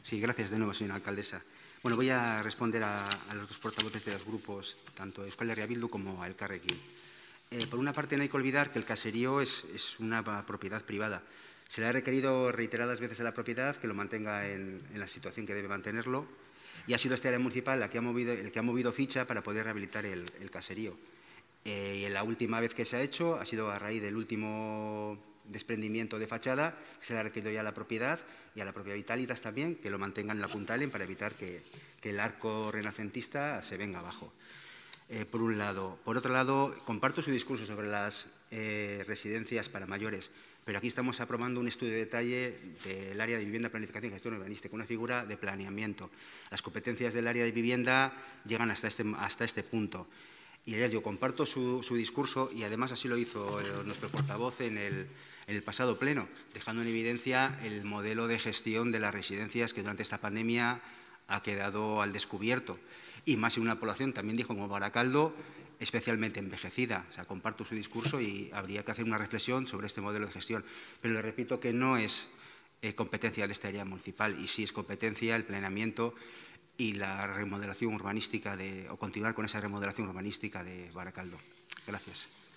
Sí, gracias de nuevo, señora alcaldesa. Bueno, voy a responder a los dos portavoces de los grupos, tanto Euskal Herria Bildu como a Elkarrekin. Por una parte, no hay que olvidar que el caserío es una propiedad privada. Se le ha requerido reiteradas veces a la propiedad que lo mantenga en la situación que debe mantenerlo, y ha sido este área municipal el que ha movido ficha para poder rehabilitar el caserío. Y la última vez que se ha hecho ha sido a raíz del último desprendimiento de fachada, que se le ha requerido ya a la propiedad y a la propia Vitalitas también, que lo mantengan en la Punta Allen para evitar que el arco renacentista se venga abajo. Por un lado. Por otro lado, comparto su discurso sobre las residencias para mayores, pero aquí estamos aprobando un estudio de detalle del área de vivienda, planificación y gestión urbanística, una figura de planeamiento. Las competencias del área de vivienda llegan hasta este punto. Y yo comparto su discurso, y además así lo hizo nuestro portavoz en el pasado pleno, dejando en evidencia el modelo de gestión de las residencias que durante esta pandemia ha quedado al descubierto, y más en una población, también dijo, como Baracaldo, especialmente envejecida. O sea, comparto su discurso y habría que hacer una reflexión sobre este modelo de gestión. Pero le repito que no es competencia de esta área municipal, y sí es competencia el planeamiento y la remodelación urbanística o continuar con esa remodelación urbanística de Baracaldo. Gracias.